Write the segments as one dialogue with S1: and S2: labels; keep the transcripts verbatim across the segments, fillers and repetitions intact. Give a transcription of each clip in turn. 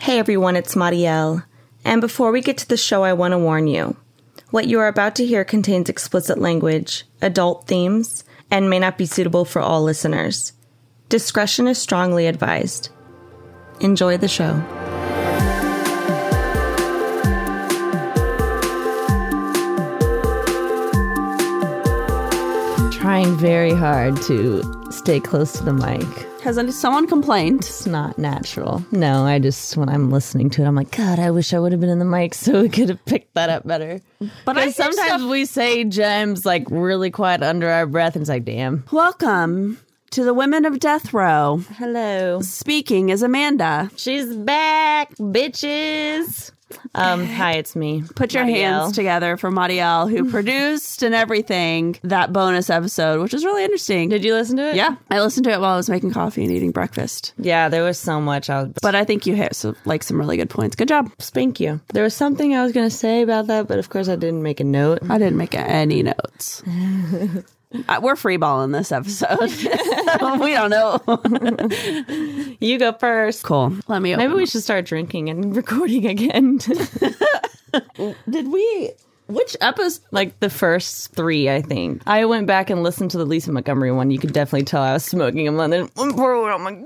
S1: Hey everyone, it's Marielle. And before we get to the show, I want to warn you. What you are about to hear contains explicit language, adult themes, and may not be suitable for all listeners. Discretion is strongly advised. Enjoy the show. Trying very hard to stay close to the mic.
S2: Has someone complained?
S1: It's not natural. No, I just, when I'm listening to it, I'm like, God, I wish I would have been in the mic so we could have picked that up better. But I sometimes stuff- we say gems like really quiet under our breath, and it's like, damn.
S2: Welcome to the Women of Death Row.
S1: Hello.
S2: Speaking is Amanda.
S1: She's back, bitches. Um, hi, it's me.
S2: Put your
S1: Marielle.
S2: hands together for Marielle, who produced and everything that bonus episode, which was really interesting.
S1: Did you listen to it?
S2: Yeah, I listened to it while I was making coffee and eating breakfast.
S1: Yeah, there was so much. I was...
S2: But I think you hit some, like some really good points. Good job.
S1: Thank you. There was something I was going to say about that, but of course I didn't make a note.
S2: I didn't make any notes. Uh, we're freeballing this episode. We don't know.
S1: You go first.
S2: Cool. Let me open
S1: Maybe we
S2: them.
S1: should start drinking and recording again.
S2: Did we... Which episode?
S1: Like the first three, I think. I went back and listened to the Lisa Montgomery one. You could definitely tell I was smoking them. And then one pour one, I'm like,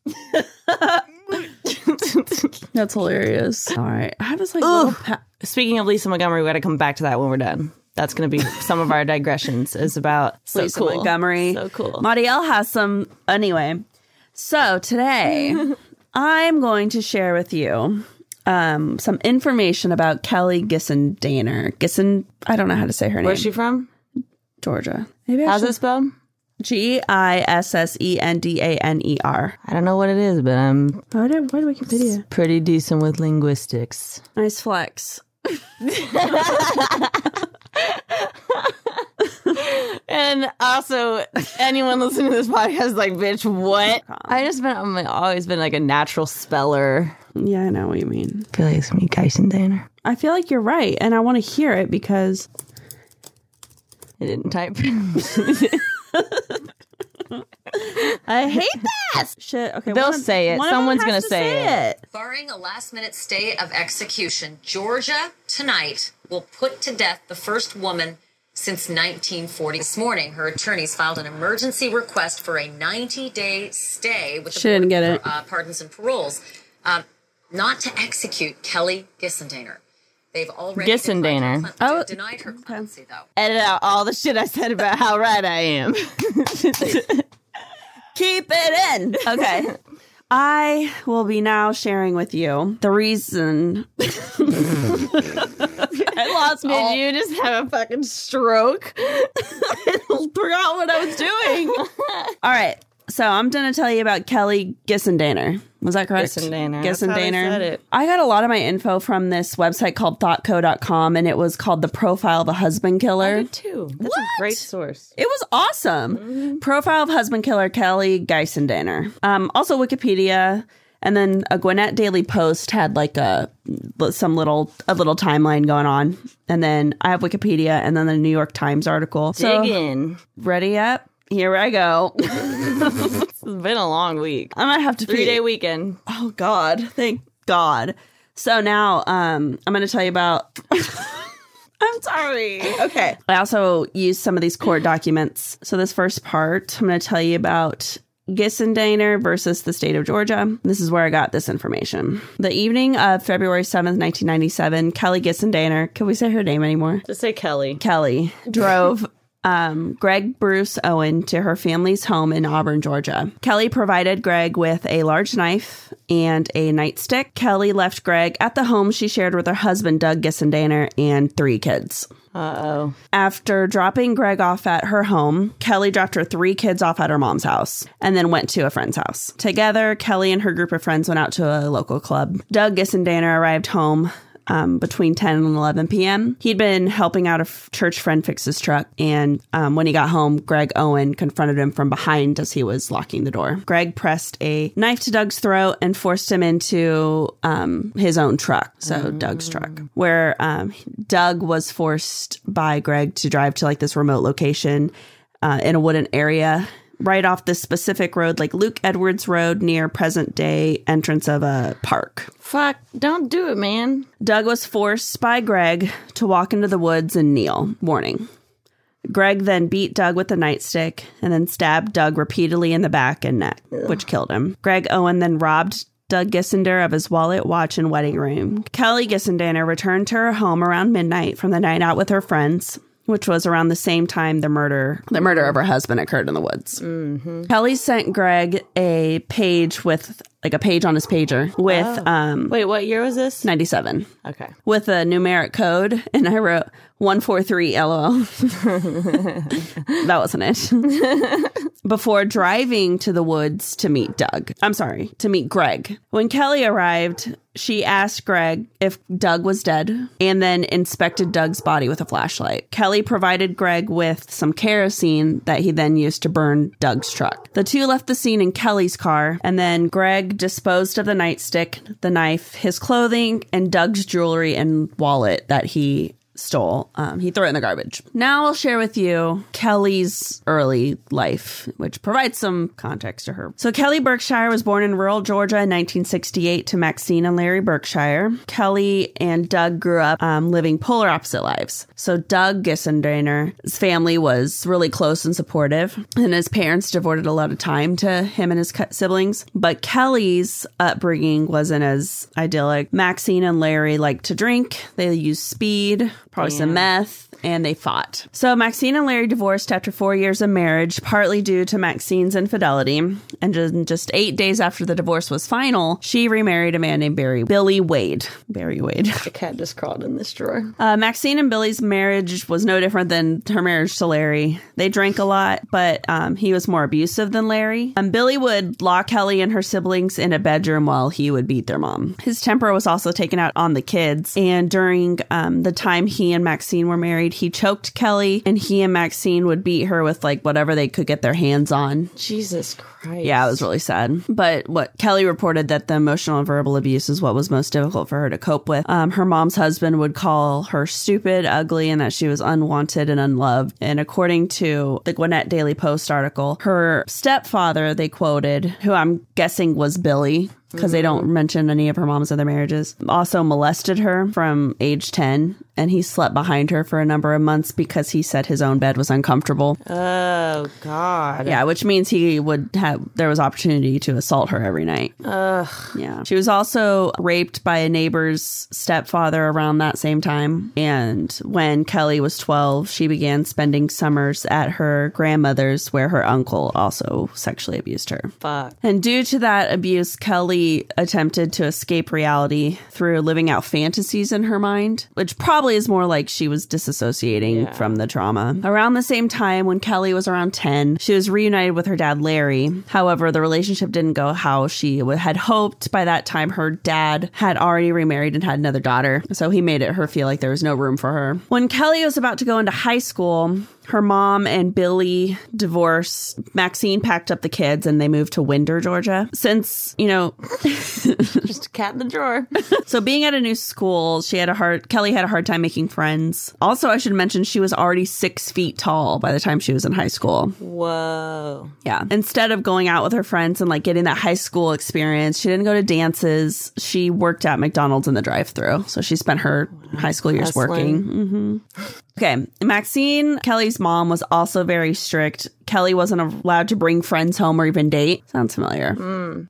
S1: this.
S2: That's hilarious. All right. I have this like
S1: Ugh.
S2: little... Pa-
S1: Speaking of Lisa Montgomery, we got to come back to that when we're done. That's going to be some of our digressions is about so
S2: Lisa
S1: cool.
S2: Montgomery.
S1: So cool.
S2: Marielle has some... Anyway, so today I'm going to share with you um, some information about Kelly Gissendaner. Gissen... I don't know how to say her name.
S1: Where's she from?
S2: Georgia. Maybe I
S1: How's
S2: should-
S1: it spelled?
S2: G I S S E N D A N E R.
S1: I don't know what it is, but I'm
S2: Why did, why did Wikipedia?
S1: pretty decent with linguistics.
S2: Nice flex.
S1: And also, anyone listening to this podcast is like, bitch, what? I just been, I've always been like a natural speller.
S2: Yeah, I know what you mean.
S1: I feel like it's me, Gissendaner.
S2: I feel like you're right, and I want to hear it because...
S1: I didn't type.
S2: I hate that! Shit, okay.
S1: They'll
S2: one,
S1: say it.
S2: one of them
S1: Someone's
S2: has
S1: gonna
S2: to
S1: say
S2: it.
S3: Barring a last-minute stay of execution, Georgia tonight will put to death the first woman since nineteen forty. This morning, her attorneys filed an emergency request for a ninety-day stay with the
S2: She didn't
S3: Board
S2: get
S3: of
S2: it.
S3: Uh, Pardons and Paroles, um, not to execute Kelly Gissendaner. They've already
S1: Gissendaner.
S3: declined,
S2: Oh,
S3: denied her clemency, though.
S1: Edit out all the shit I said about how right I am.
S2: Keep it in. Okay. I will be now sharing with you the reason I lost
S1: Did
S2: all.
S1: you just have a fucking stroke?
S2: I forgot what I was doing. All right. So I'm going to tell you about Kelly Gissendaner. Was that correct?
S1: Gissendaner. That's how they
S2: Gissendaner.
S1: said it.
S2: I got a lot of my info from this website called thought co dot com, and it was called The Profile of a Husband Killer.
S1: I did too. That's
S2: What?
S1: a great source.
S2: It was awesome. Profile of Husband Killer Kelly Gissendaner. Um, also Wikipedia, and then a Gwinnett Daily Post had like a some little a little timeline going on, and then I have Wikipedia, and then the New York Times article. So,
S1: Dig in.
S2: ready up? Here I go.
S1: It's been a long week.
S2: I might have to
S1: Three
S2: pee.
S1: day weekend.
S2: Oh God! Thank God. So now, um, I'm going to tell you about. I'm sorry. Okay. I also used some of these court documents. So this first part, I'm going to tell you about Gissendaner versus the state of Georgia. This is where I got this information. The evening of February seventh, nineteen ninety-seven, Kelly Gissendaner, can we say her name anymore?
S1: Just say Kelly.
S2: Kelly drove um, Greg Bruce Owen to her family's home in Auburn, Georgia. Kelly provided Greg with a large knife and a nightstick. Kelly left Greg at the home she shared with her husband, Doug Gissendaner, and three kids.
S1: Uh-oh.
S2: After dropping Greg off at her home, Kelly dropped her three kids off at her mom's house and then went to a friend's house. Together, Kelly and her group of friends went out to a local club. Doug Gissendaner arrived home Um, between ten and eleven p.m. He'd been helping out a f- church friend fix his truck, and um, when he got home, Greg Owen confronted him from behind as he was locking the door. Greg pressed a knife to Doug's throat and forced him into um, his own truck, so mm. Doug's truck, where um, Doug was forced by Greg to drive to like this remote location uh, in a wooden area right off this specific road, like Luke Edwards Road near present-day entrance of a park.
S1: Fuck, don't do it, man.
S2: Doug was forced by Greg to walk into the woods and kneel, warning. Greg then beat Doug with a nightstick and then stabbed Doug repeatedly in the back and neck, Ugh. which killed him. Greg Owen then robbed Doug Gissander of his wallet, watch, and wedding ring. Kelly Gissander returned to her home around midnight from the night out with her friends, which was around the same time the murder the murder of her husband occurred in the woods.
S1: Mm-hmm.
S2: Kelly sent Greg a page with, like a page on his pager with...
S1: Oh.
S2: um
S1: Wait, what year was this?
S2: ninety-seven.
S1: Okay.
S2: With a numeric code, and I wrote one four three L O L. That wasn't it. Before driving to the woods to meet Doug. I'm sorry, to meet Greg. When Kelly arrived, she asked Greg if Doug was dead and then inspected Doug's body with a flashlight. Kelly provided Greg with some kerosene that he then used to burn Doug's truck. The two left the scene in Kelly's car, and then Greg disposed of the nightstick, the knife, his clothing, and Doug's jewelry and wallet that he stole. Um, he threw it in the garbage. Now I'll share with you Kelly's early life, which provides some context to her. So Kelly Berkshire was born in rural Georgia in nineteen sixty-eight to Maxine and Larry Berkshire. Kelly and Doug grew up um, living polar opposite lives. So Doug Gissander's family was really close and supportive, and his parents devoted a lot of time to him and his siblings. But Kelly's upbringing wasn't as idyllic. Maxine and Larry liked to drink. They used speed, probably some meth, and they fought. So Maxine and Larry divorced after four years of marriage, partly due to Maxine's infidelity. And just, just eight days after the divorce was final, she remarried a man named Barry Billy Wade. Barry Wade.
S1: The cat just crawled in this drawer.
S2: Uh, Maxine and Billy's marriage was no different than her marriage to Larry. They drank a lot, but um, he was more abusive than Larry. And Billy would lock Kelly and her siblings in a bedroom while he would beat their mom. His temper was also taken out on the kids. And during um, the time he and Maxine were married, he choked Kelly, and he and Maxine would beat her with like whatever they could get their hands on.
S1: Jesus Christ.
S2: Yeah, it was really sad. But what Kelly reported that the emotional and verbal abuse is what was most difficult for her to cope with. Um, her mom's husband would call her stupid, ugly, and that she was unwanted and unloved. And according to the Gwinnett Daily Post article, her stepfather, they quoted, who I'm guessing was Billy, because they don't mention any of her mom's other marriages, also molested her from age ten, and he slept behind her for a number of months because he said his own bed was uncomfortable.
S1: Oh, God.
S2: Yeah, which means he would have, there was opportunity to assault her every night.
S1: Ugh.
S2: Yeah. She was also raped by a neighbor's stepfather around that same time. And when Kelly was twelve, she began spending summers at her grandmother's, where her uncle also sexually abused her.
S1: Fuck.
S2: And due to that abuse, Kelly attempted to escape reality through living out fantasies in her mind, which probably is more like she was disassociating
S1: Yeah.
S2: from the trauma. Around the same time, when Kelly was around ten, she was reunited with her dad, Larry. However, the relationship didn't go how she w- had hoped. By that time, her dad had already remarried and had another daughter, so he made it her feel like there was no room for her. When Kelly was about to go into high school, her mom and Billy divorced. Maxine packed up the kids and they moved to Winder, Georgia. Since, you know...
S1: Just a cat in the drawer.
S2: So being at a new school, she had a hard... Kelly had a hard time making friends. Also, I should mention she was already six feet tall by the time she was in high school.
S1: Whoa.
S2: Yeah. Instead of going out with her friends and like getting that high school experience, she didn't go to dances. She worked at McDonald's in the drive-thru. So she spent her high school years
S1: Hustling.
S2: working. Mm-hmm. Okay. Maxine, Kelly's mom, was also very strict. Kelly wasn't allowed to bring friends home or even date. Sounds familiar. Mm.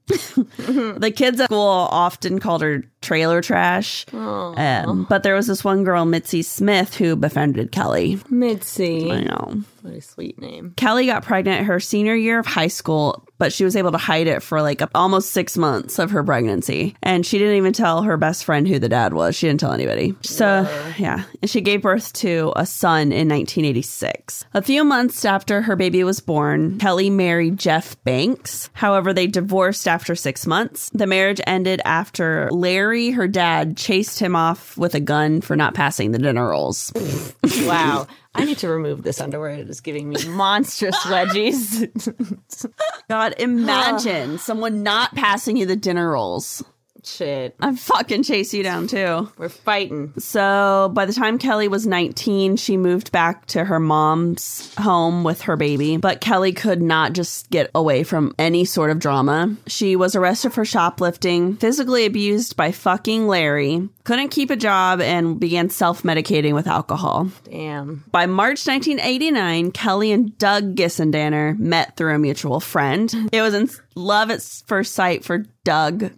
S2: The kids at school often called her trailer trash. Um, but there was this one girl, Mitzi Smith, who befriended Kelly.
S1: Mitzi.
S2: I know.
S1: What a sweet name.
S2: Kelly got pregnant her senior year of high school, but she was able to hide it for like almost six months of her pregnancy. And she didn't even tell her best friend who the dad was. She didn't tell anybody. So, Whoa. yeah. And she gave birth to a son in nineteen eighty-six. A few months after her baby was born, Kelly married Jeff Banks. However, they divorced after six months. The marriage ended after Larry, her dad, chased him off with a gun for not passing the dinner rolls.
S1: Wow. I need to remove this underwear. It is giving me monstrous wedgies.
S2: God, imagine someone not passing you the dinner rolls.
S1: Shit.
S2: I fucking chase you down, too.
S1: We're fighting.
S2: So by the time Kelly was nineteen, she moved back to her mom's home with her baby. But Kelly could not just get away from any sort of drama. She was arrested for shoplifting, physically abused by fucking Larry, couldn't keep a job, and began self-medicating with alcohol.
S1: Damn.
S2: By March nineteen eighty-nine, Kelly and Doug Gissendaner met through a mutual friend. It was in love at first sight for Doug.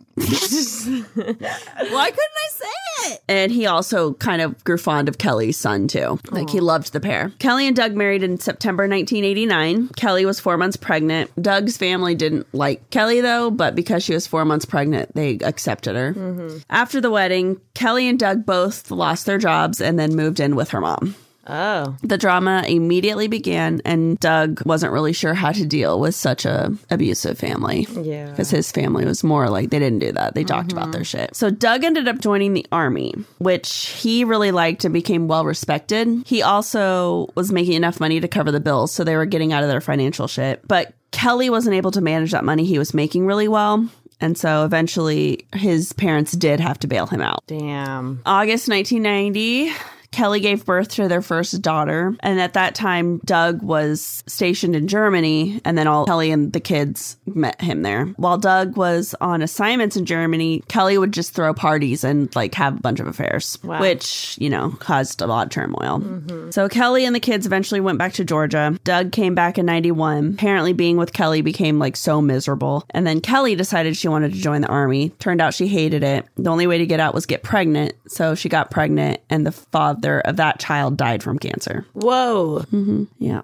S2: Why couldn't I say it? And he also kind of grew fond of Kelly's son, too. Like, he loved the pair. Kelly and Doug married in September nineteen eighty-nine. Kelly was four months pregnant. Doug's family didn't like Kelly, though, but because she was four months pregnant, they accepted her. Mm-hmm. After the wedding, Kelly and Doug both lost their jobs and then moved in with her mom.
S1: Oh.
S2: The drama immediately began, and Doug wasn't really sure how to deal with such a abusive family.
S1: Yeah.
S2: Because his family was more like, they didn't do that. They talked mm-hmm. about their shit. So Doug ended up joining the army, which he really liked and became well respected. He also was making enough money to cover the bills, so they were getting out of their financial shit. But Kelly wasn't able to manage that money he was making really well. And so eventually his parents did have to bail him out.
S1: Damn.
S2: August nineteen ninety, Kelly gave birth to their first daughter. And at that time, Doug was stationed in Germany. And then all Kelly and the kids met him there. While Doug was on assignments in Germany, Kelly would just throw parties and like have a bunch of affairs, wow. which, you know, caused a lot of turmoil. Mm-hmm. So Kelly and the kids eventually went back to Georgia. Doug came back in ninety-one. Apparently being with Kelly became like so miserable. And then Kelly decided she wanted to join the army. Turned out she hated it. The only way to get out was get pregnant. So she got pregnant, and the father of that child died from cancer.
S1: Whoa.
S2: Mm-hmm. Yep.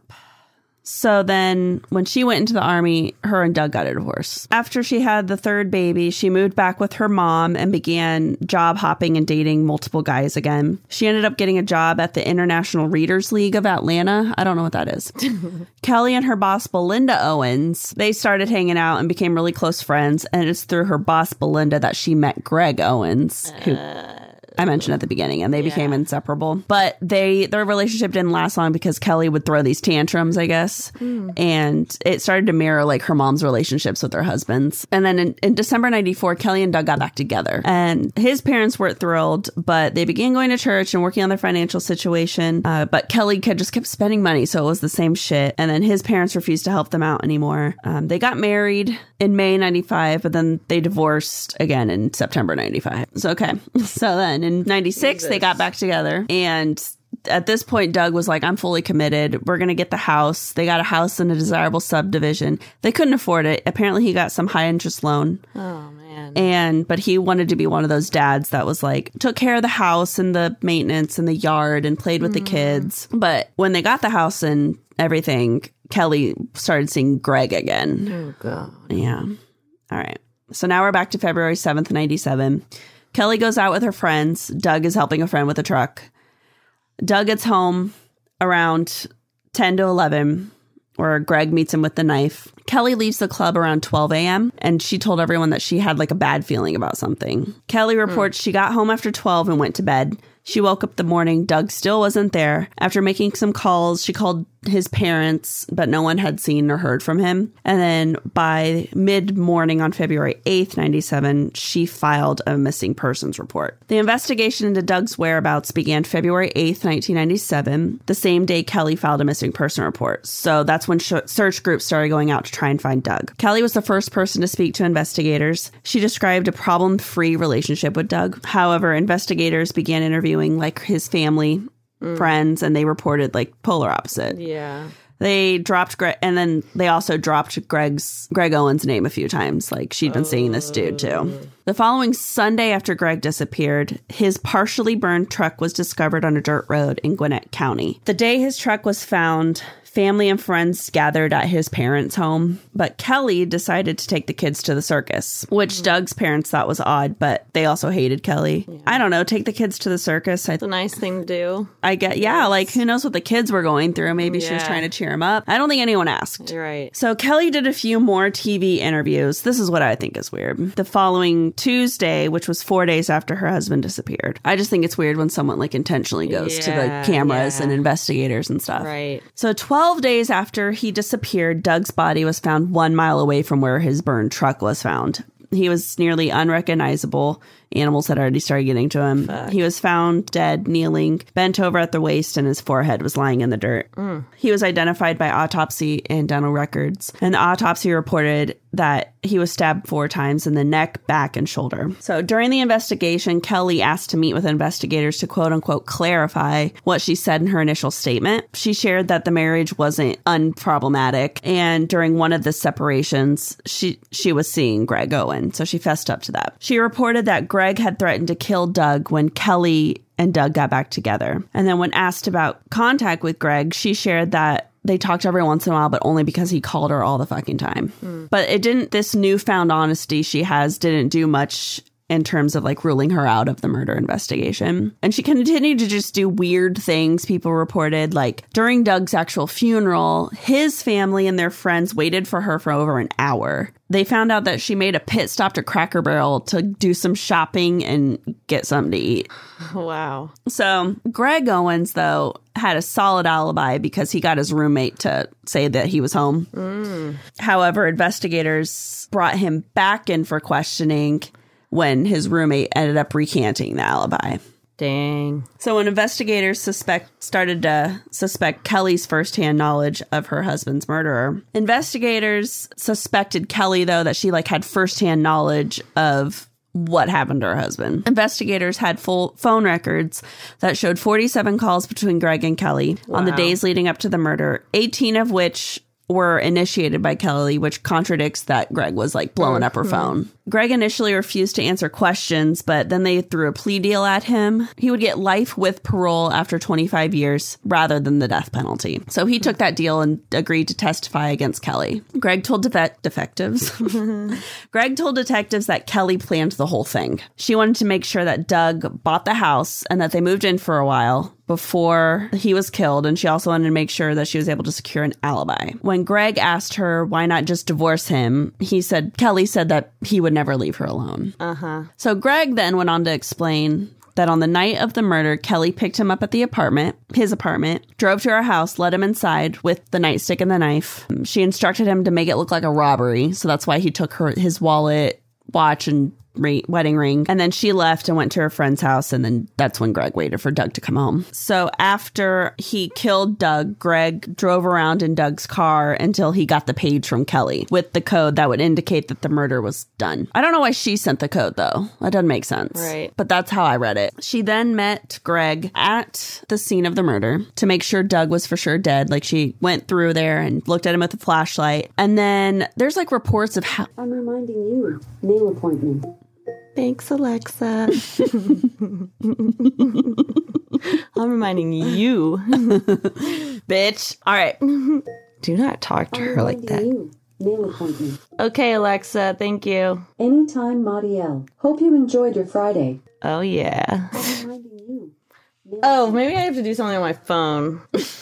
S2: So then when she went into the army, her and Doug got a divorce. After she had the third baby, she moved back with her mom and began job hopping and dating multiple guys again. She ended up getting a job at the International Readers League of Atlanta. I don't know what that is. Kelly and her boss, Belinda Owens, they started hanging out and became really close friends. And it's through her boss, Belinda, that she met Greg Owens, who... Uh. I mentioned at the beginning, and they yeah. became inseparable. But they their relationship didn't last long because Kelly would throw these tantrums, I guess. Mm. And it started to mirror like her mom's relationships with her husbands. And then in, in December ninety-four, Kelly and Doug got back together. And his parents weren't thrilled, but they began going to church and working on their financial situation. Uh, but Kelly just kept spending money, so it was the same shit. And then his parents refused to help them out anymore. Um, they got married in May ninety-five, but then they divorced again in September ninety-five. So, okay. So then in ninety-six, Jesus. They got back together. And at this point, Doug was like, I'm fully committed. We're going to get the house. They got a house in a desirable subdivision. They couldn't afford it. Apparently, he got some high interest loan.
S1: Oh, man.
S2: And but he wanted to be one of those dads that was like, took care of the house and the maintenance and the yard and played with mm. the kids. But when they got the house and everything, Kelly started seeing Greg again.
S1: Oh, God.
S2: Yeah. All right. So now we're back to February seventh, ninety-seven. Kelly goes out with her friends. Doug is helping a friend with a truck. Doug gets home around ten to eleven, where Greg meets him with the knife. Kelly leaves the club around twelve a.m. and she told everyone that she had like a bad feeling about something. Kelly reports mm. she got home after twelve and went to bed. She woke up the morning. Doug still wasn't there. After making some calls, she called his parents, but no one had seen or heard from him. And then by mid-morning on February eighth, ninety-seven, she filed a missing persons report. The investigation into Doug's whereabouts began February eighth, nineteen ninety-seven, the same day Kelly filed a missing person report. So that's when sh- search groups started going out to try and find Doug. Kelly was the first person to speak to investigators. She described a problem-free relationship with Doug. However, investigators began interviewing like his family, mm. friends, and they reported like polar opposite.
S1: Yeah.
S2: They dropped Greg, and then they also dropped Greg's Greg Owens' name a few times. Like she'd been oh. seeing this dude too. The following Sunday after Greg disappeared, his partially burned truck was discovered on a dirt road in Gwinnett County. The day his truck was found, family and friends gathered at his parents' home, but Kelly decided to take the kids to the circus, which mm-hmm. Doug's parents thought was odd, but they also hated Kelly. Yeah. I don't know, take the kids to the circus. I,
S1: it's a nice thing to do.
S2: I get, yeah, yes. Like who knows what the kids were going through? Maybe yeah. she was trying to cheer them up. I don't think anyone asked.
S1: You're right.
S2: So Kelly did a few more T V interviews. This is what I think is weird. The following Tuesday, which was four days after her husband disappeared. I just think it's weird when someone like intentionally goes yeah, to the cameras yeah. and investigators and stuff.
S1: Right.
S2: So twelve days after he disappeared, Doug's body was found one mile away from where his burned truck was found. He was nearly unrecognizable. Animals had already started getting to him. Fuck. He was found dead, kneeling, bent over at the waist, and his forehead was lying in the dirt. Mm. He was identified by autopsy and dental records, and the autopsy reported that he was stabbed four times in the neck, back, and shoulder. So during the investigation, Kelly asked to meet with investigators to quote-unquote clarify what she said in her initial statement. She shared that the marriage wasn't unproblematic, and during one of the separations, she, she was seeing Greg Owen, so she fessed up to that. She reported that Greg had threatened to kill Doug when Kelly and Doug got back together. And then when asked about contact with Greg, she shared that they talked every once in a while, but only because he called her all the fucking time. Mm. But it didn't, this newfound honesty she has didn't do much in terms of like ruling her out of the murder investigation. And she continued to just do weird things. People reported, like during Doug's actual funeral, his family and their friends waited for her for over an hour. They found out that she made a pit stop to Cracker Barrel to do some shopping and get something to eat.
S1: Wow.
S2: So Greg Owens, though, had a solid alibi because he got his roommate to say that he was home. Mm. However, investigators brought him back in for questioning when his roommate ended up recanting the alibi.
S1: Dang.
S2: So when investigators suspect started to suspect Kelly's firsthand knowledge of her husband's murderer, investigators suspected Kelly, though, that she like had firsthand knowledge of what happened to her husband. Investigators had full phone records that showed forty-seven calls between Greg and Kelly wow. on the days leading up to the murder, eighteen of which were initiated by Kelly, which contradicts that Greg was like blowing mm-hmm. up her phone. Greg initially refused to answer questions, but then they threw a plea deal at him. He would get life with parole after twenty-five years rather than the death penalty. So he took that deal and agreed to testify against Kelly. Greg told def- defectives. Greg told detectives that Kelly planned the whole thing. She wanted to make sure that Doug bought the house and that they moved in for a while before he was killed, and she also wanted to make sure that she was able to secure an alibi. When Greg asked her why not just divorce him, he said, Kelly said that he would never leave her alone.
S1: Uh-huh.
S2: So Greg then went on to explain that on the night of the murder, Kelly picked him up at the apartment, his apartment, drove to her house, let him inside with the nightstick and the knife. She instructed him to make it look like a robbery, so that's why he took her his wallet, watch, and Re- wedding ring. And then she left and went to her friend's house. And then that's when Greg waited for Doug to come home. So after he killed Doug, Greg drove around in Doug's car until he got the page from Kelly with the code that would indicate that the murder was done. I don't know why she sent the code, though. That doesn't make sense.
S1: Right.
S2: But that's how I read it. She then met Greg at the scene of the murder to make sure Doug was for sure dead. Like she went through there and looked at him with a flashlight. And then there's like reports of how...
S4: I'm reminding you, nail appointment.
S1: Thanks, Alexa. I'm reminding you.
S2: Bitch. All right.
S1: Do not talk to
S4: I'm
S1: her like that.
S4: You. Nail appointment.
S1: Okay, Alexa. Thank you.
S4: Anytime, Madiel. Hope you enjoyed your Friday.
S1: Oh, yeah.
S4: I'm reminding you. Nail
S1: oh, maybe I have to do something on my phone.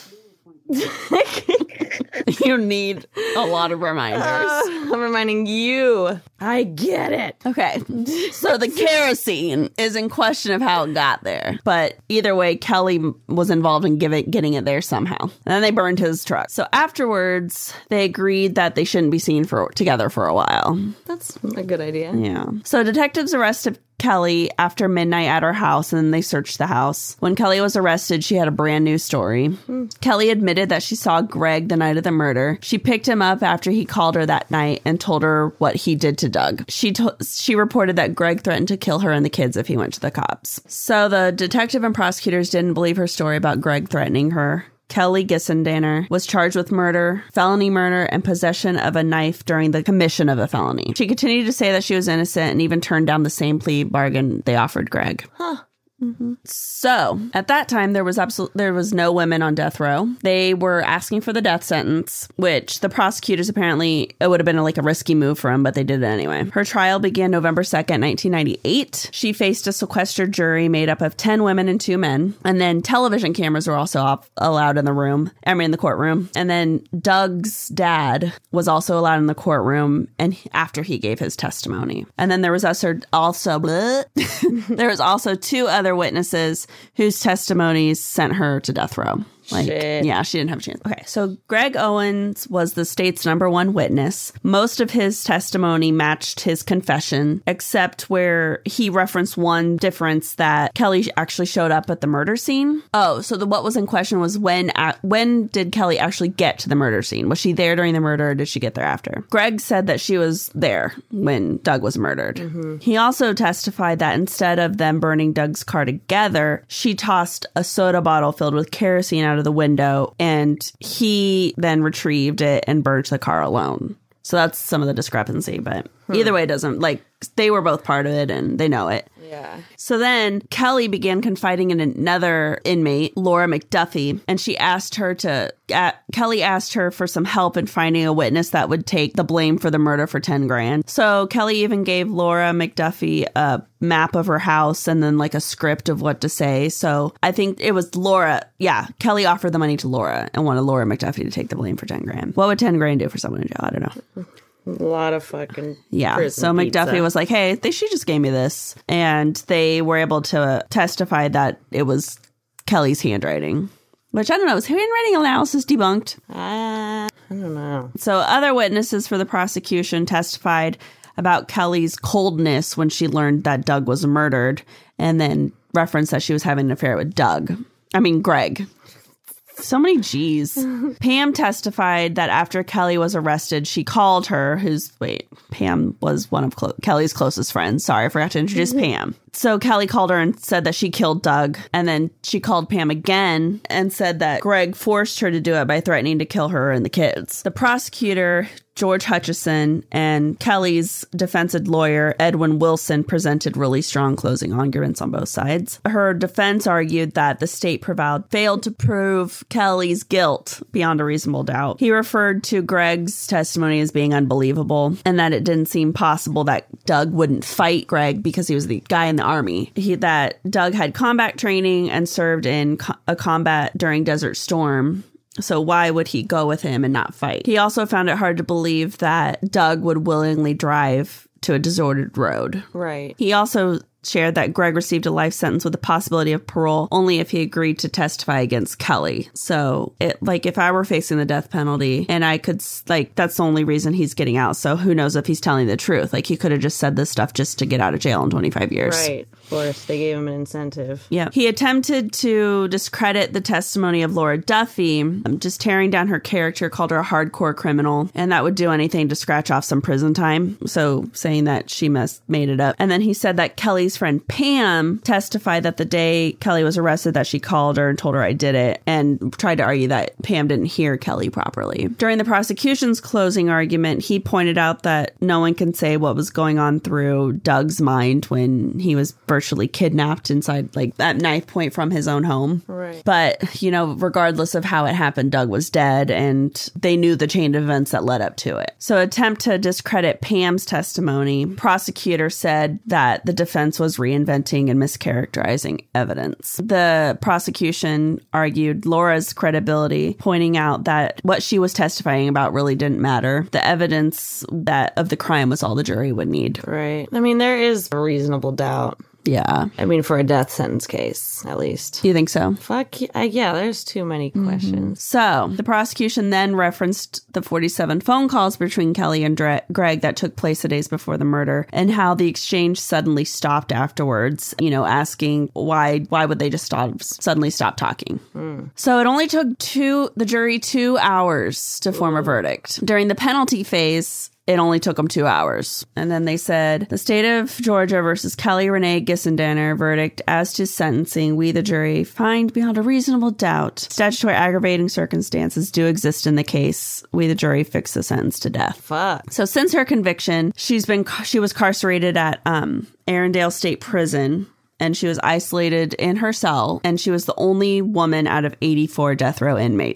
S2: You need a lot of reminders. Uh,
S1: I'm reminding you. I get it.
S2: Okay. So the kerosene is in question of how it got there. But either way, Kelly was involved in give it, getting it there somehow. And then they burned his truck. So afterwards, they agreed that they shouldn't be seen for together for a while.
S1: That's a good idea.
S2: Yeah. So detectives arrested Kelly after midnight at her house, and then they searched the house. When Kelly was arrested, she had a brand new story. Mm. Kelly admitted that she saw Greg the night of the murder. She picked him up after he called her that night and told her what he did to Doug. She to- she reported that Greg threatened to kill her and the kids if he went to the cops. So the detective and prosecutors didn't believe her story about Greg threatening her. Kelly Gissendaner was charged with murder, felony murder, and possession of a knife during the commission of a felony. She continued to say that she was innocent and even turned down the same plea bargain they offered Greg.
S1: Huh.
S2: Mm-hmm. So at that time, there was absol- there was no women on death row. They were asking for the death sentence, which the prosecutors apparently, it would have been like a risky move for them, but they did it anyway. Her trial began November second, nineteen ninety-eight. She faced a sequestered jury made up of ten women and two men. And then television cameras were also op- allowed in the room, I mean in the courtroom. And then Doug's dad was also allowed in the courtroom and he, after he gave his testimony. And then there was also, also there was also two other witnesses whose testimonies sent her to death row. Like,
S1: Shit.
S2: yeah, she didn't have a chance. Okay, so Greg Owens was the state's number one witness. Most of his testimony matched his confession, except where he referenced one difference that Kelly actually showed up at the murder scene. Oh, so the what was in question was when uh, when did Kelly actually get to the murder scene? Was she there during the murder, or did she get there after? Greg said that she was there when Doug was murdered. Mm-hmm. He also testified that instead of them burning Doug's car together, she tossed a soda bottle filled with kerosene out of the window, and he then retrieved it and burnt the car alone. So that's some of the discrepancy, but hmm. either way, it doesn't, like, they were both part of it and they know it.
S1: Yeah.
S2: So then Kelly began confiding in another inmate, Laura McDuffie, and she asked her to, uh, Kelly asked her for some help in finding a witness that would take the blame for the murder for ten grand. So Kelly even gave Laura McDuffie a map of her house and then like a script of what to say. So I think it was Laura. Yeah. Kelly offered the money to Laura and wanted Laura McDuffie to take the blame for ten grand. What would ten grand do for someone in jail? I don't know.
S1: A lot of fucking
S2: yeah. So McDuffie
S1: pizza.
S2: was like, "Hey, they she just gave me this," and they were able to testify that it was Kelly's handwriting. Which I don't know. Is handwriting analysis debunked?
S1: Uh, I don't know.
S2: So other witnesses for the prosecution testified about Kelly's coldness when she learned that Doug was murdered, and then referenced that she was having an affair with Doug. I mean, Greg. So many G's. Pam testified that after Kelly was arrested, she called her, who's, wait, Pam was one of Clo- Kelly's closest friends. Sorry, I forgot to introduce Pam. So Kelly called her and said that she killed Doug. And then she called Pam again and said that Greg forced her to do it by threatening to kill her and the kids. The prosecutor, George Hutchison, and Kelly's defense lawyer, Edwin Wilson, presented really strong closing arguments on both sides. Her defense argued that the state provided failed to prove Kelly's guilt beyond a reasonable doubt. He referred to Greg's testimony as being unbelievable and that it didn't seem possible that Doug wouldn't fight Greg because he was the guy in the army. He, that Doug had combat training and served in co- a combat during Desert Storm. So why would he go with him and not fight? He also found it hard to believe that Doug would willingly drive to a deserted road.
S1: Right.
S2: He also shared that Greg received a life sentence with the possibility of parole only if he agreed to testify against Kelly. So, it like, if I were facing the death penalty and I could, like, that's the only reason he's getting out. So who knows if he's telling the truth? Like, he could have just said this stuff just to get out of jail in twenty-five years.
S1: Right. Of course. They gave him an incentive.
S2: Yeah. He attempted to discredit the testimony of Laura Duffy, just tearing down her character, called her a hardcore criminal, and that would do anything to scratch off some prison time. So saying that she must made it up. And then he said that Kelly's friend Pam testified that the day Kelly was arrested that she called her and told her I did it, and tried to argue that Pam didn't hear Kelly properly. During the prosecution's closing argument, he pointed out that no one can say what was going on through Doug's mind when he was virtually kidnapped inside, like, that knife point from his own home.
S1: Right.
S2: But, you know, regardless of how it happened, Doug was dead, and they knew the chain of events that led up to it. So, attempt to discredit Pam's testimony, prosecutor said that the defense was reinventing and mischaracterizing evidence. The prosecution argued Laura's credibility, pointing out that what she was testifying about really didn't matter. The evidence that of the crime was all the jury would need.
S1: Right. I mean, there is a reasonable doubt.
S2: Yeah.
S1: I mean, for a death sentence case, at least.
S2: You think so?
S1: Fuck, yeah, yeah there's too many questions.
S2: Mm-hmm. So, the prosecution then referenced the forty-seven phone calls between Kelly and Dre- Greg that took place the days before the murder, and how the exchange suddenly stopped afterwards, you know, asking why why would they just stop, suddenly stop talking. Mm. So, it only took two the jury two hours to form a verdict. During the penalty phase, it only took them two hours. And then they said, the state of Georgia versus Kelly Renee Gissendaner verdict as to sentencing, we, the jury, find beyond a reasonable doubt statutory aggravating circumstances do exist in the case. We, the jury, fix the sentence to death.
S1: Fuck.
S2: So since her conviction, she's been, she was incarcerated at um, Arendelle State Prison, and she was isolated in her cell, and she was the only woman out of eighty-four death row inmates.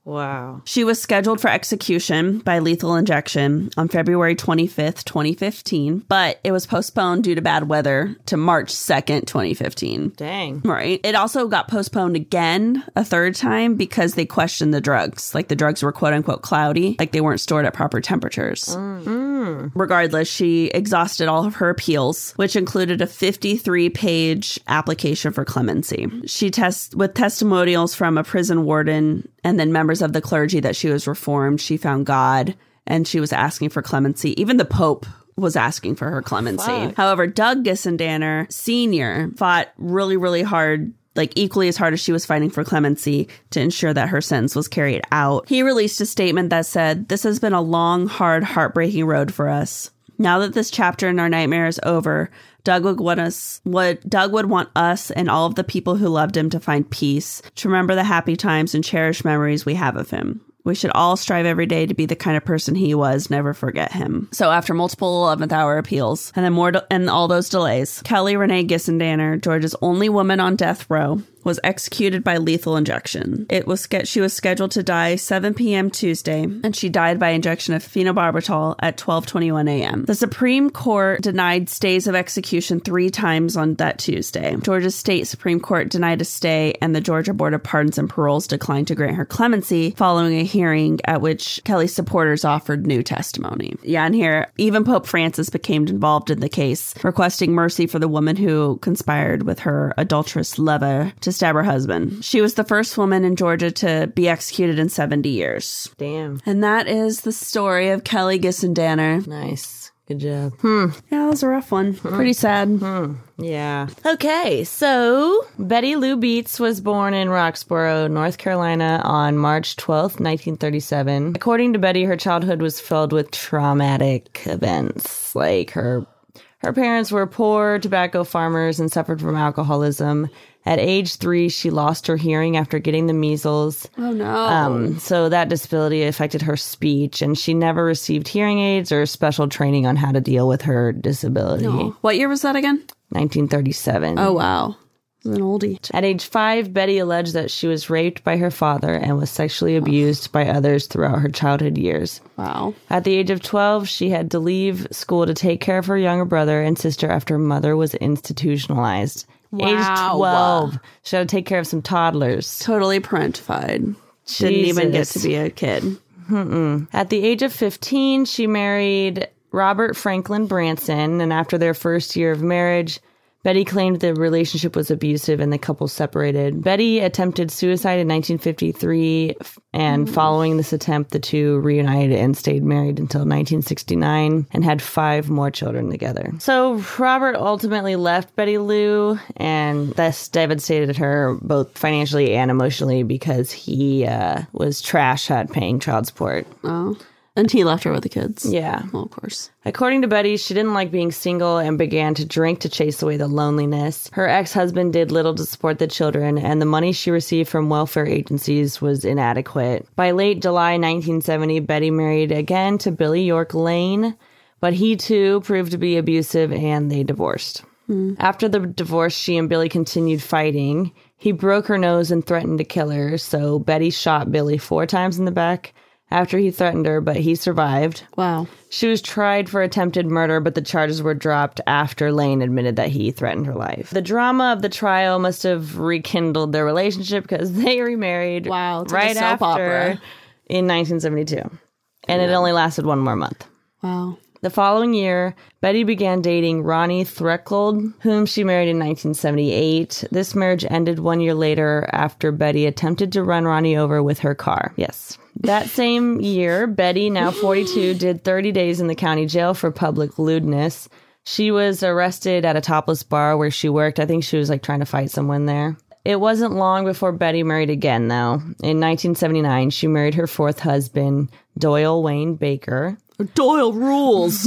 S1: Wow.
S2: She was scheduled for execution by lethal injection on February twenty-fifth, twenty fifteen, but it was postponed due to bad weather to March second, twenty fifteen.
S1: Dang.
S2: Right. It also got postponed again a third time because they questioned the drugs. Like the drugs were quote unquote cloudy, like they weren't stored at proper temperatures.
S1: Mm.
S2: Regardless, she exhausted all of her appeals, which included a fifty-three page application for clemency. She tests with testimonials from a prison warden and then members of the clergy that she was reformed. She found God and she was asking for clemency. Even the Pope was asking for her clemency.
S1: Fuck.
S2: However, Doug Gissendaner Senior fought really, really hard, like equally as hard as she was fighting for clemency, to ensure that her sentence was carried out. He released a statement that said, "This has been a long, hard, heartbreaking road for us. Now that this chapter in our nightmare is over, Doug would want us, what Doug would want us and all of the people who loved him to find peace, to remember the happy times and cherished memories we have of him. We should all strive every day to be the kind of person he was, never forget him." So after multiple eleventh hour appeals and then more de- and all those delays, Kelly Renee Gissendaner, Georgia's only woman on death row, was executed by lethal injection. It was ske- she was scheduled to die seven p.m. Tuesday, and she died by injection of phenobarbital at twelve twenty-one a.m. The Supreme Court denied stays of execution three times on that Tuesday. Georgia State Supreme Court denied a stay, and the Georgia Board of Pardons and Paroles declined to grant her clemency following a hearing at which Kelly's supporters offered new testimony. Yeah, and here, even Pope Francis became involved in the case, requesting mercy for the woman who conspired with her adulterous lover to stab her husband. She was the first woman in Georgia to be executed in seventy years.
S1: Damn.
S2: And that is the story of Kelly Gissendaner.
S1: Nice. Good job.
S2: Hmm. Yeah, that was a rough one. Pretty sad.
S1: Hmm. Yeah. Okay, so Betty Lou Beets was born in Roxborough, North Carolina on March twelfth, nineteen thirty-seven. According to Betty, her childhood was filled with traumatic events. Like her her parents were poor tobacco farmers and suffered from alcoholism. At age three, she lost her hearing after getting the measles.
S2: Oh, no.
S1: Um, so that disability affected her speech, and she never received hearing aids or special training on how to deal with her disability.
S2: No. What year was that again?
S1: nineteen thirty-seven.
S2: Oh, wow. It was an oldie.
S1: At age five, Betty alleged that she was raped by her father and was sexually abused by others throughout her childhood years.
S2: Wow.
S1: At the age of twelve, she had to leave school to take care of her younger brother and sister after her mother was institutionalized.
S2: Wow.
S1: Age twelve, she had to take care of some toddlers.
S2: Totally parentified. Didn't even get to be a kid.
S1: Mm-mm. At the age of fifteen, she married Robert Franklin Branson, and after their first year of marriage, Betty claimed the relationship was abusive and the couple separated. Betty attempted suicide in nineteen fifty-three, and following this attempt, the two reunited and stayed married until nineteen sixty-nine and had five more children together. So Robert ultimately left Betty Lou, and this devastated her both financially and emotionally because he uh, was trash at paying child support.
S2: Oh. And he left her with the kids.
S1: Yeah.
S2: Well, of course.
S1: According to Betty, she didn't like being single and began to drink to chase away the loneliness. Her ex-husband did little to support the children, and the money she received from welfare agencies was inadequate. By late July nineteen seventy, Betty married again to Billy York Lane, but he too proved to be abusive and they divorced. Mm. After the divorce, she and Billy continued fighting. He broke her nose and threatened to kill her, so Betty shot Billy four times in the back after he threatened her, but he survived.
S2: Wow.
S1: She was tried for attempted murder, but the charges were dropped after Lane admitted that he threatened her life. The drama of the trial must have rekindled their relationship because they remarried
S2: wow, it's
S1: right
S2: like a soap
S1: after
S2: opera.
S1: In nineteen seventy-two. And yeah. It only lasted one more month.
S2: Wow.
S1: The following year, Betty began dating Ronnie Threkold, whom she married in nineteen seventy-eight. This marriage ended one year later after Betty attempted to run Ronnie over with her car. Yes. That same year, Betty, now forty-two, did thirty days in the county jail for public lewdness. She was arrested at a topless bar where she worked. I think she was like trying to fight someone there. It wasn't long before Betty married again, though. In nineteen seventy-nine, she married her fourth husband, Doyle Wayne Baker.
S2: Doyle rules.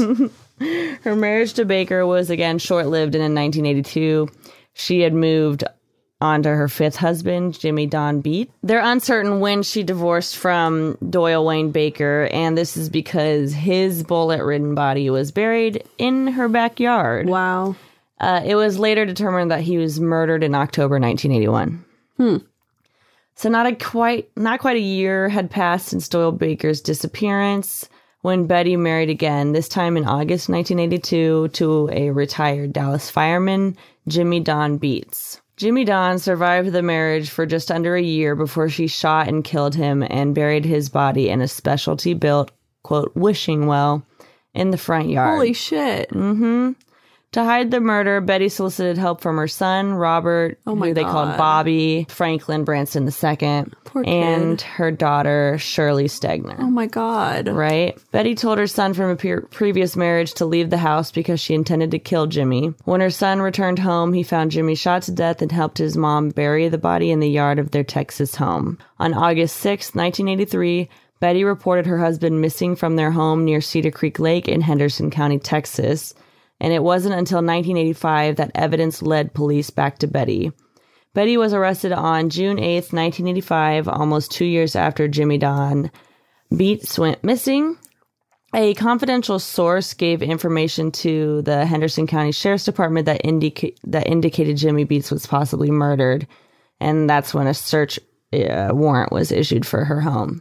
S1: Her marriage to Baker was again short-lived, and in nineteen eighty-two, she had moved on to her fifth husband, Jimmy Don Beat. They're uncertain when she divorced from Doyle Wayne Baker, and this is because his bullet-ridden body was buried in her backyard.
S2: Wow.
S1: Uh, it was later determined that he was murdered in October nineteen eighty-one.
S2: Hmm.
S1: So not a quite not quite a year had passed since Doyle Baker's disappearance when Betty married again, this time in August nineteen eighty-two to a retired Dallas fireman, Jimmy Don Beats. Jimmy Don survived the marriage for just under a year before she shot and killed him and buried his body in a specialty-built, quote, wishing well in the front yard.
S2: Holy shit.
S1: Mm-hmm. To hide the murder, Betty solicited help from her son, Robert,
S2: oh my
S1: who they
S2: God.
S1: called Bobby, Franklin Branson the Second,
S2: Poor kid.
S1: and her daughter, Shirley Stegner.
S2: Oh my God.
S1: Right? Betty told her son from a pe- previous marriage to leave the house because she intended to kill Jimmy. When her son returned home, he found Jimmy shot to death and helped his mom bury the body in the yard of their Texas home. On August sixth, nineteen eighty-three, Betty reported her husband missing from their home near Cedar Creek Lake in Henderson County, Texas. And it wasn't until nineteen eighty-five that evidence led police back to Betty. Betty was arrested on June eighth, nineteen eighty-five, almost two years after Jimmy Don Beats went missing. A confidential source gave information to the Henderson County Sheriff's Department that, indica- that indicated Jimmy Beats was possibly murdered, and that's when a search uh, warrant was issued for her home.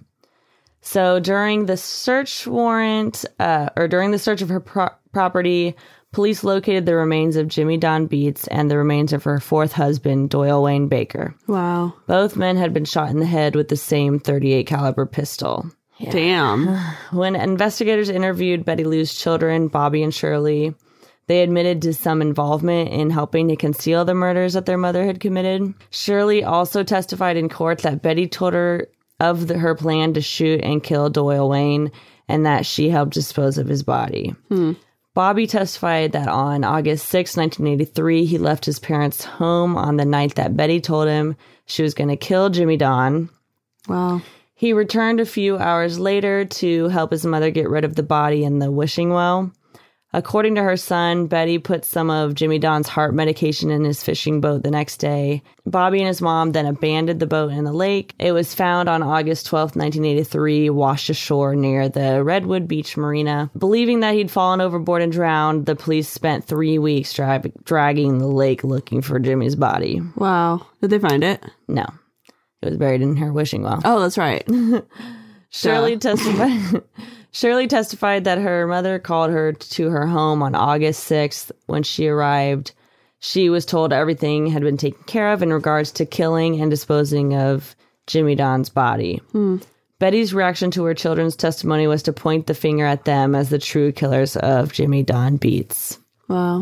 S1: So during the search warrant, uh, or during the search of her pro- property, police located the remains of Jimmy Don Beats and the remains of her fourth husband, Doyle Wayne Baker.
S2: Wow.
S1: Both men had been shot in the head with the same thirty-eight caliber pistol.
S2: Yeah. Damn.
S1: When investigators interviewed Betty Lou's children, Bobby and Shirley, they admitted to some involvement in helping to conceal the murders that their mother had committed. Shirley also testified in court that Betty told her of the, her plan to shoot and kill Doyle Wayne and that she helped dispose of his body.
S2: Hmm.
S1: Bobby testified that on August sixth, nineteen eighty-three, he left his parents' home on the night that Betty told him she was going to kill Jimmy Don.
S2: Wow.
S1: He returned a few hours later to help his mother get rid of the body in the wishing well. According to her son, Betty put some of Jimmy Don's heart medication in his fishing boat the next day. Bobby and his mom then abandoned the boat in the lake. It was found on August twelfth, nineteen eighty-three, washed ashore near the Redwood Beach Marina. Believing that he'd fallen overboard and drowned, the police spent three weeks dra- dragging the lake looking for Jimmy's body.
S2: Wow. Did they find it?
S1: No. It was buried in her wishing well.
S2: Oh, that's right.
S1: Shirley testified... Shirley testified that her mother called her to her home on August sixth. When she arrived, she was told everything had been taken care of in regards to killing and disposing of Jimmy Don's body.
S2: Hmm.
S1: Betty's reaction to her children's testimony was to point the finger at them as the true killers of Jimmy Don Beats.
S2: Wow.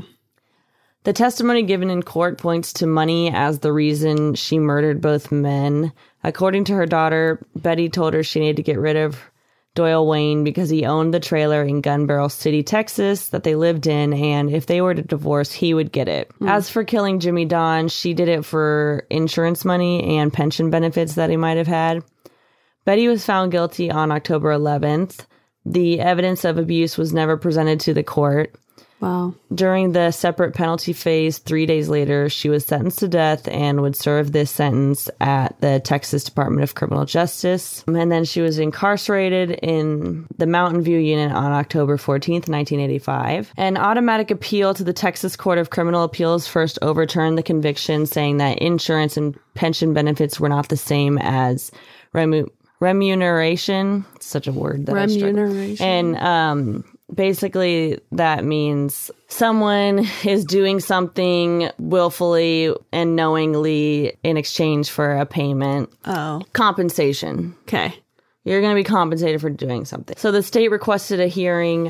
S1: The testimony given in court points to money as the reason she murdered both men. According to her daughter, Betty told her she needed to get rid of Doyle Wayne because he owned the trailer in Gun Barrel City, Texas that they lived in, and if they were to divorce, he would get it. Mm. As for killing Jimmy Don, she did it for insurance money and pension benefits that he might have had. Betty was found guilty on October eleventh. The evidence of abuse was never presented to the court.
S2: Wow.
S1: During the separate penalty phase, three days later, she was sentenced to death and would serve this sentence at the Texas Department of Criminal Justice. And then she was incarcerated in the Mountain View Unit on October fourteenth, nineteen eighty-five. An automatic appeal to the Texas Court of Criminal Appeals first overturned the conviction, saying that insurance and pension benefits were not the same as remu- remuneration. It's such a word that
S2: Remuneration.
S1: I And, um... basically, that means someone is doing something willfully and knowingly in exchange for a payment.
S2: Oh.
S1: Compensation.
S2: Okay.
S1: You're going to be compensated for doing something. So the state requested a hearing,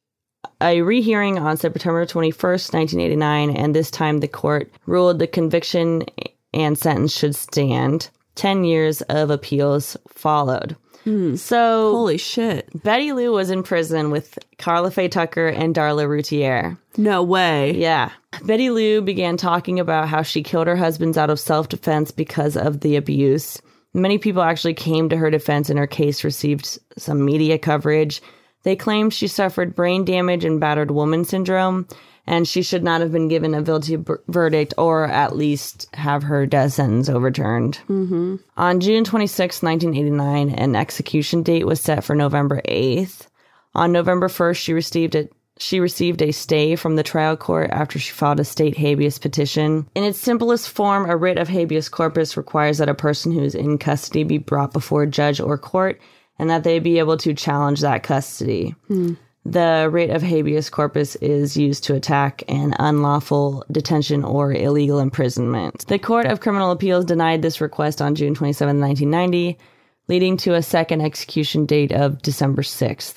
S1: a rehearing on September twenty-first, nineteen eighty-nine, and this time the court ruled the conviction and sentence should stand. Ten years of appeals followed.
S2: Hmm.
S1: So,
S2: holy shit.
S1: Betty Lou was in prison with Carla Faye Tucker and Darla Routier.
S2: No way.
S1: Yeah. Betty Lou began talking about how she killed her husbands out of self-defense because of the abuse. Many people actually came to her defense, and her case received some media coverage. They claimed she suffered brain damage and battered woman syndrome, and she should not have been given a guilty b- verdict or at least have her death sentence overturned.
S2: Mm-hmm.
S1: On June twenty-sixth, nineteen eighty-nine, an execution date was set for November eighth. On November first, she received a she received a stay from the trial court after she filed a state habeas petition. In its simplest form, a writ of habeas corpus requires that a person who is in custody be brought before a judge or court and that they be able to challenge that custody. Hmm. The writ of habeas corpus is used to attack an unlawful detention or illegal imprisonment. The Court of Criminal Appeals denied this request on June twenty-seventh, nineteen ninety, leading to a second execution date of December sixth.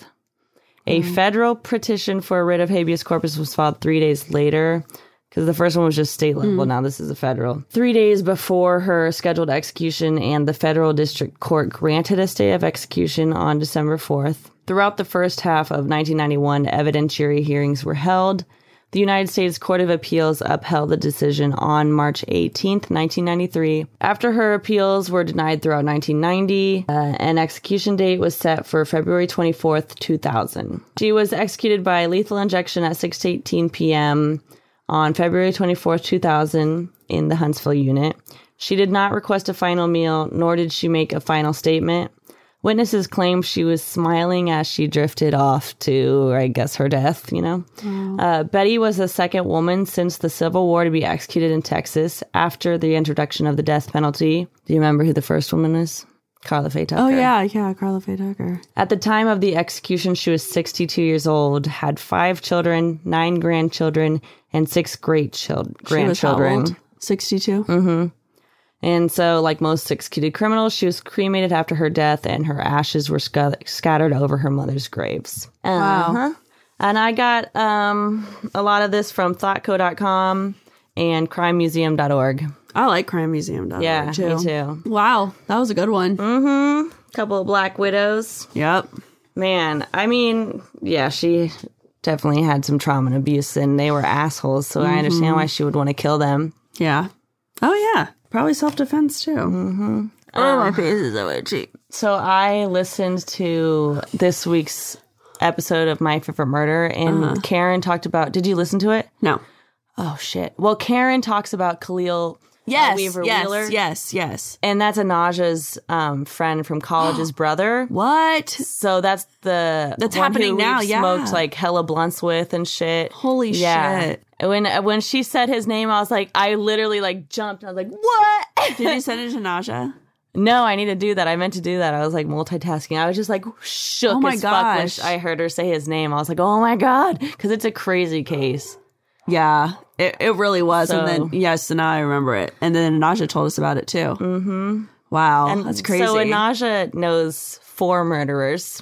S1: A mm-hmm. federal petition for a writ of habeas corpus was filed three days later, because the first one was just state level. Mm. Now this is a federal. Three days before her scheduled execution, and the federal district court granted a stay of execution on December fourth. Throughout the first half of nineteen ninety-one, evidentiary hearings were held. The United States Court of Appeals upheld the decision on March eighteenth, nineteen ninety-three. After her appeals were denied throughout nineteen ninety, uh, an execution date was set for February twenty-fourth, two thousand. She was executed by lethal injection at six eighteen p.m. on February twenty-fourth, two thousand in the Huntsville unit. She did not request a final meal, nor did she make a final statement. Witnesses claim she was smiling as she drifted off to, I guess, her death, you know. Mm. Uh, Betty was the second woman since the Civil War to be executed in Texas after the introduction of the death penalty. Do you remember who the first woman is? Carla Faye Tucker.
S2: Oh, yeah, yeah, Carla Faye Tucker.
S1: At the time of the execution, she was sixty-two years old, had five children, nine grandchildren, and six great chil- grandchildren.
S2: She was how old? sixty-two?
S1: Mm-hmm. And so, like most executed criminals, she was cremated after her death, and her ashes were sc- scattered over her mother's graves.
S2: Wow.
S1: Uh-huh. And I got um, a lot of this from thoughtco dot com and crime museum dot org.
S2: I like crime museum dot org,
S1: yeah,
S2: too.
S1: me too.
S2: Wow, that was a good one.
S1: Mm-hmm. Couple of black widows.
S2: Yep.
S1: Man, I mean, yeah, she definitely had some trauma and abuse, and they were assholes, so mm-hmm. I understand why she would want to kill them.
S2: Yeah. Oh, yeah. Probably self-defense, too.
S1: Mm-hmm.
S2: Oh, um, my face is so itchy.
S1: So I listened to this week's episode of My Favorite Murder, and uh-huh. Karen talked about... Did you listen to it?
S2: No.
S1: Oh, shit. Well, Karen talks about Khalil
S2: yes,
S1: uh, Weaver
S2: yes,
S1: Wheeler.
S2: Yes, yes,
S1: And that's Anaja's um, friend from college's brother.
S2: What?
S1: So that's the
S2: That's
S1: one
S2: happening
S1: who
S2: now,
S1: we've
S2: yeah.
S1: smoked like hella blunts with and shit.
S2: Holy
S1: yeah.
S2: shit.
S1: When when she said his name, I was like, I literally like jumped. I was like, what?
S2: Did you send it to Naja?
S1: No, I need to do that. I meant to do that. I was like multitasking. I was just like shook
S2: oh my
S1: as fuck
S2: gosh.
S1: when I heard her say his name. I was like, oh my God. Because it's a crazy case.
S2: Yeah, it, it really was.
S1: So,
S2: and then, yes, and now I remember it. And then Naja told us about it too.
S1: Mm-hmm.
S2: Wow,
S1: and
S2: that's crazy.
S1: So Naja knows four murderers.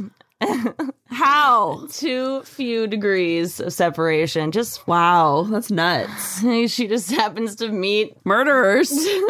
S2: How?
S1: Too few degrees of separation. Just
S2: wow, that's nuts.
S1: She just happens to meet
S2: murderers.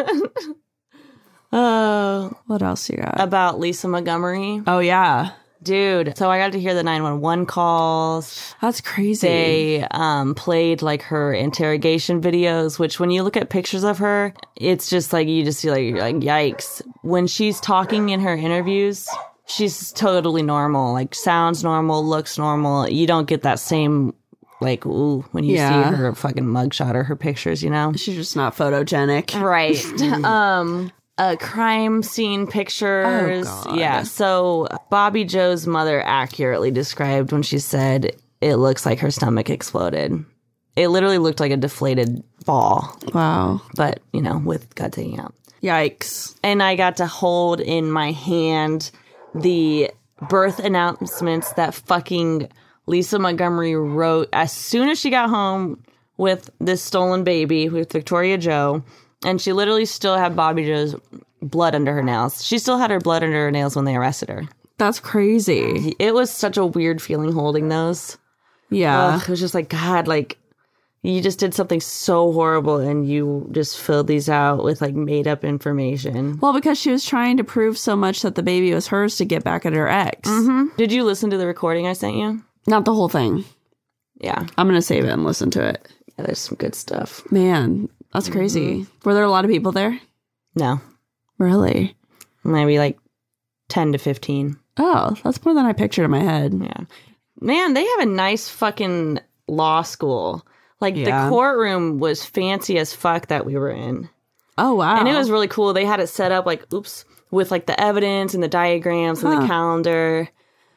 S1: Oh,
S2: what else you got?
S1: About Lisa Montgomery.
S2: Oh yeah,
S1: dude. So I got to hear the nine one one calls.
S2: That's crazy.
S1: They um, played like her interrogation videos, which when you look at pictures of her, it's just like you just see like, like yikes. When she's talking in her interviews, she's totally normal, like sounds normal, looks normal. You don't get that same like, ooh, when you
S2: yeah.
S1: see her fucking mugshot or her pictures, you know?
S2: She's just not photogenic.
S1: Right. um, uh, crime scene pictures.
S2: Oh, God.
S1: Yeah. So Bobby Joe's mother accurately described when she said it looks like her stomach exploded. It literally looked like a deflated ball.
S2: Wow.
S1: But, you know, with guts hanging out.
S2: Yikes.
S1: And I got to hold in my hand the birth announcements that fucking Lisa Montgomery wrote as soon as she got home with this stolen baby with Victoria Joe. And she literally still had Bobby Joe's blood under her nails. She still had her blood under her nails when they arrested her.
S2: That's crazy.
S1: It was such a weird feeling holding those.
S2: Yeah.
S1: Ugh, it was just like, God, like, you just did something so horrible and you just filled these out with like made up information.
S2: Well, because she was trying to prove so much that the baby was hers to get back at her ex.
S1: Mm-hmm. Did you listen to the recording I sent you?
S2: Not the whole thing.
S1: Yeah.
S2: I'm going to save it and listen to it.
S1: Yeah, there's some good stuff.
S2: Man, that's crazy. Mm-hmm. Were there a lot of people there?
S1: No.
S2: Really?
S1: Maybe like ten to fifteen.
S2: Oh, that's more than I pictured in my head.
S1: Yeah. Man, they have a nice fucking law school. Like, yeah. The courtroom was fancy as fuck that we were in.
S2: Oh, wow.
S1: And it was really cool. They had it set up, like, oops, with, like, the evidence and the diagrams and huh. the calendar.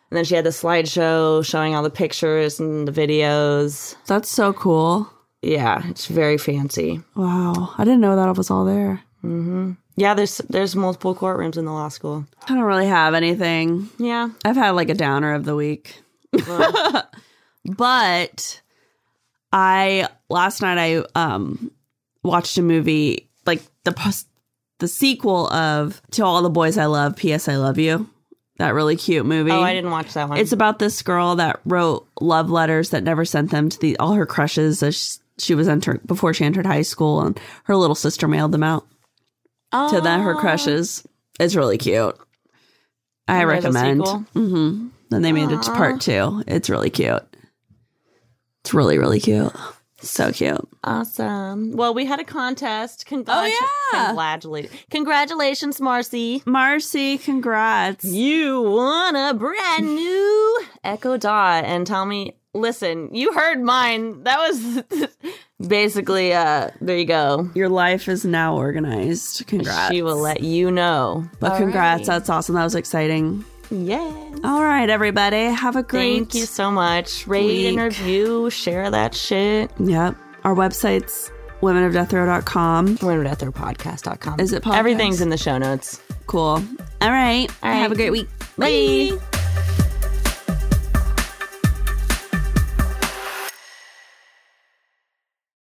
S1: And then she had the slideshow showing all the pictures and the videos.
S2: That's so cool.
S1: Yeah, it's very fancy.
S2: Wow. I didn't know that was all there.
S1: Mm-hmm. Yeah, there's there's multiple courtrooms in the law school.
S2: I don't really have anything.
S1: Yeah.
S2: I've had like a downer of the week. But I, last night I um watched a movie, like the the sequel of To All the Boys I Love, P S I Love You. That really cute movie.
S1: Oh, I didn't watch that one.
S2: It's about this girl that wrote love letters that never sent them to the all her crushes as she was entering before she entered high school, and her little sister mailed them out oh. to the, her crushes. It's really cute. I and recommend. Mm-hmm. Then they made Aww. it to part two. It's really cute. It's really really cute. So cute.
S1: Awesome. Well, we had a contest. Congratu-
S2: oh, yeah.
S1: Congratulations. Congratulations, Marcy.
S2: Marcy, congrats.
S1: You won a brand new Echo Dot. And tell me, listen, you heard mine. That was basically, uh, there you go.
S2: Your life is now organized. Congrats.
S1: She will let you know.
S2: But All congrats. Right. That's awesome. That was exciting.
S1: Yes.
S2: All right, everybody. Have a great
S1: Thank you so much. Rate week. and review. Share that shit.
S2: Yep. Our website's women of death row dot com.
S1: women of death row podcast dot com.
S2: Is it podcast?
S1: Everything's in the show notes.
S2: Cool. All right.
S1: All right.
S2: Have a great week.
S1: Bye. Bye.